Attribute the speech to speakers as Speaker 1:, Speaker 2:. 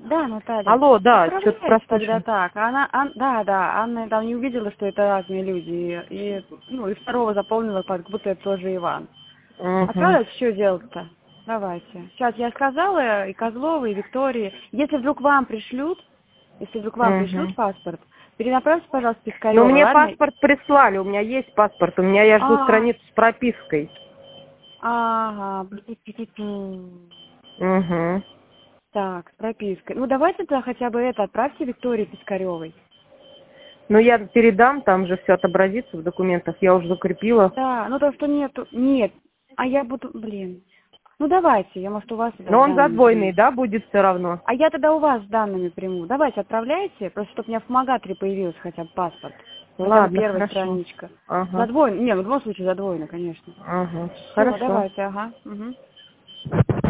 Speaker 1: Да, Наталья.
Speaker 2: Алло, да, что-то
Speaker 1: Отправляйте тогда
Speaker 2: прослушала.
Speaker 1: так. Да, Анна там не увидела, что это разные люди. И второго заполнила, как будто это тоже Иван.
Speaker 2: Угу.
Speaker 1: Отправляйте, что делать-то? Давайте. Сейчас я сказала и Козловой, и Виктории. Если вдруг вам пришлют
Speaker 2: Угу.
Speaker 1: паспорт, перенаправьте, пожалуйста,
Speaker 2: Ну,
Speaker 1: Пискарёва,
Speaker 2: мне
Speaker 1: ладно?
Speaker 2: паспорт прислали, у меня есть паспорт, я жду
Speaker 1: А,
Speaker 2: страницу с пропиской.
Speaker 1: ага.
Speaker 2: Угу.
Speaker 1: Так, с пропиской. Ну, давайте тогда хотя бы это отправьте Виктории Пискарёвой.
Speaker 2: Ну, я передам, там же все отобразится в документах, я уже закрепила.
Speaker 1: Да, ну то, что нету. Нет. А я буду, Ну, давайте, я, может, у вас тогда
Speaker 2: Но
Speaker 1: с
Speaker 2: он
Speaker 1: данными
Speaker 2: задвоенный,
Speaker 1: приму.
Speaker 2: да, будет все равно?
Speaker 1: А я тогда у вас с данными приму. Давайте, отправляйте, просто чтобы у меня в помогаторе появился хотя бы паспорт. Хотя бы
Speaker 2: Ладно,
Speaker 1: первая
Speaker 2: хорошо.
Speaker 1: страничка.
Speaker 2: Ага.
Speaker 1: Задвоено. Не, ну в любом случае задвоено, конечно.
Speaker 2: Ага.
Speaker 1: Все,
Speaker 2: Хорошо.
Speaker 1: давайте, ага. Угу.